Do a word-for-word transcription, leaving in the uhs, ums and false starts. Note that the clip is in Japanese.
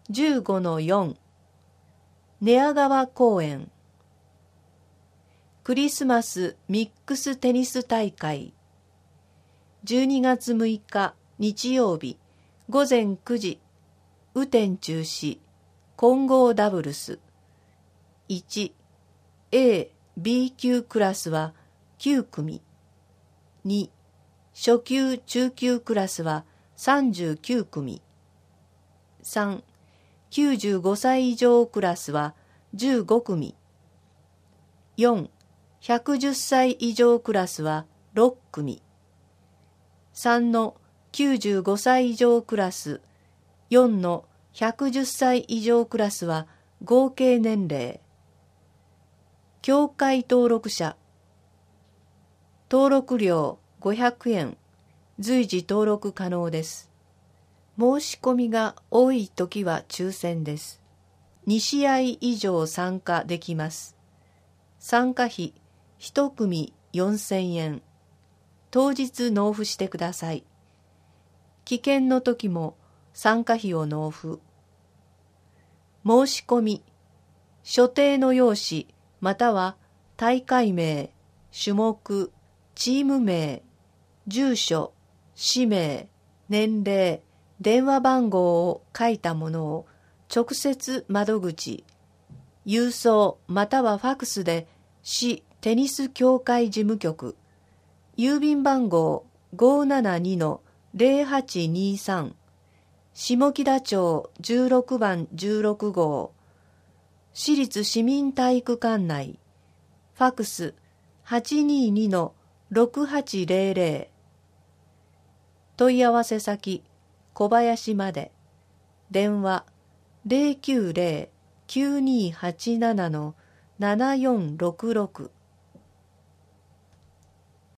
じゅうごのよん 寝屋川公園クリスマスミックステニス大会じゅうにがつむいか日曜日ごぜんくじ雨天中止混合ダブルス いちエービー 級クラスはきゅうくみに初級中級クラスはさんじゅうきゅうくみさんきゅうじゅうごさい以上クラスはじゅうごくみよんひゃくじゅっさい以上クラスはろっくみさんのきゅうじゅうごさい以上クラスよんのひゃくじゅっさい以上クラスは合計年齢協会登録者登録料ごひゃくえん随時登録可能です。申し込みが多いときは抽選です。にしあい以上参加できます。参加費いちくみよんせんえん。当日納付してください。棄権の時も参加費を納付。申し込み、所定の用紙または大会名、種目、チーム名、住所、氏名、年齢、電話番号を書いたものを直接窓口、郵送またはファクスで市テニス協会事務局、郵便番号 ごーななにのぜろはちにさん、下木田町じゅうろくばんじゅうろくごう、市立市民体育館内、ファクス はちにーにのろくはちぜろぜろ、問い合わせ先小林まで、電話 ゼロきゅうゼロ きゅうにーはちなな のななよんろくろく